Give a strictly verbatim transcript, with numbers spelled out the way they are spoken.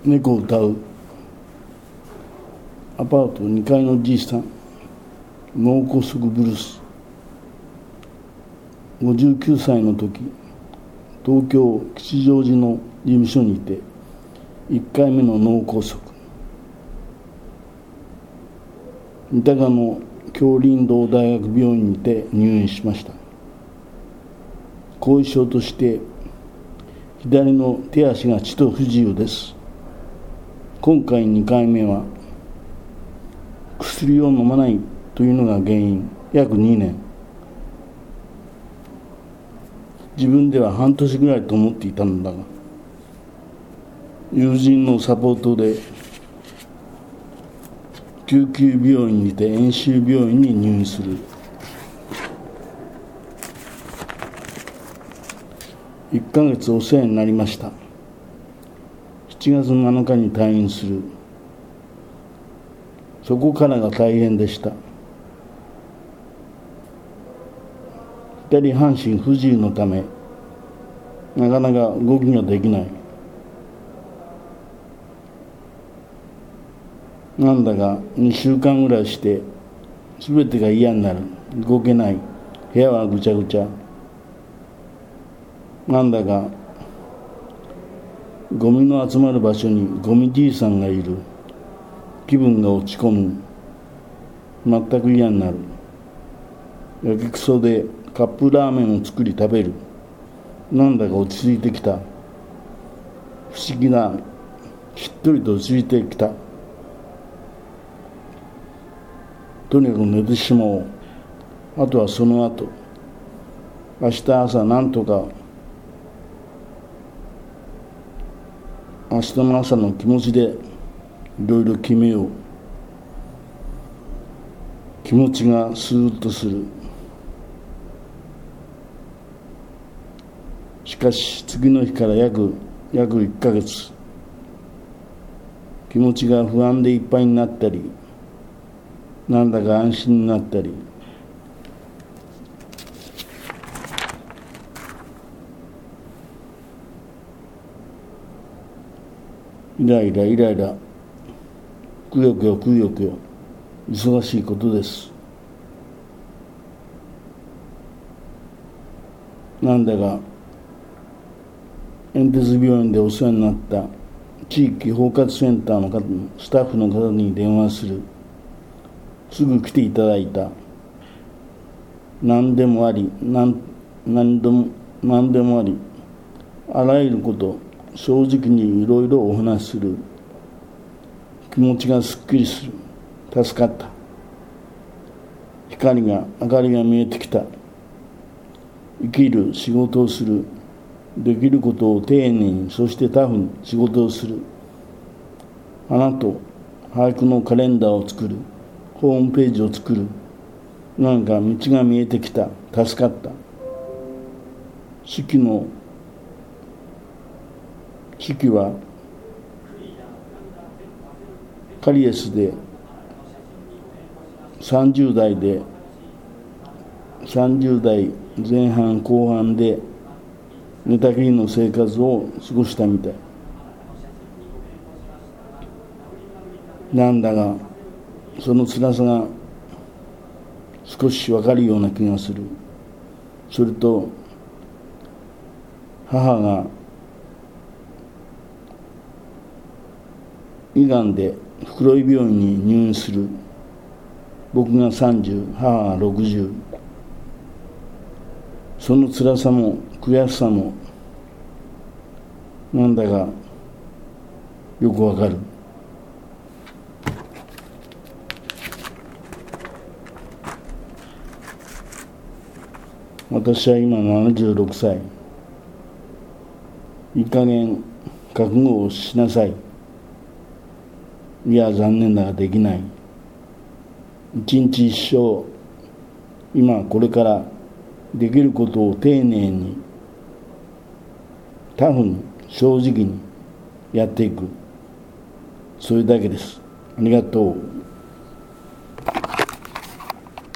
猫を歌う。アパートにかいのじいさん、脳梗塞ブルース。ごじゅうきゅうさいの時、東京吉祥寺の事務所にていっかいめの脳梗塞、三鷹の京林道大学病院にて入院しました。後遺症として左の手足がちと不自由です。今回にかいめは薬を飲まないというのが原因。約にねん。自分では半年ぐらいと思っていたのだが、友人のサポートで救急病院にて遠州病院に入院する。いっかげつお世話になりました。しちがつなのかに退院する。そこからが大変でした。左半身不自由のため、なかなか動きができない。なんだかにしゅうかんぐらいして、すべてが嫌になる。動けない。部屋はぐちゃぐちゃ。なんだかゴミの集まる場所にゴミじいさんがいる。気分が落ち込む。全く嫌になる。やけくそでカップラーメンを作り食べる。なんだか落ち着いてきた。不思議な、しっとりと落ち着いてきた。とにかく寝てしまおう。あとはその後、明日朝なんとか、明日の朝の気持ちでいろいろ決めよう。気持ちがスーッとする。しかし次の日から約約いっかげつ、気持ちが不安でいっぱいになったり、なんだか安心になったり、イライライライラ、くよくよくよくよ、忙しいことです。なんだか遠鉄病院でお世話になった地域包括センターの方、スタッフの方に電話する。すぐ来ていただいた。何でもあり、何、何でも、何でもあり、あらゆること、正直にいろいろお話しする。気持ちがすっきりする。助かった。光が、明かりが見えてきた。生きる、仕事をする。できることを丁寧に、そしてタフに仕事をする。花と俳句のカレンダーを作る。ホームページを作る。なんか道が見えてきた。助かった。式の式はカリエスでさんじゅうだいでさんじゅうだいぜん半後半で寝たきりの生活を過ごしたみたい。なんだがその辛さが少し分かるような気がする。それと母が胃がんで袋井病院に入院する。僕がさんじゅう、母がろくじゅう。その辛さも悔しさもなんだかよくわかる。私は今ななじゅうろくさい。いい加減覚悟をしなさい。いや残念だができない。一日一生、今これからできることを丁寧に、タフに、正直にやっていく。それだけです。ありがとう。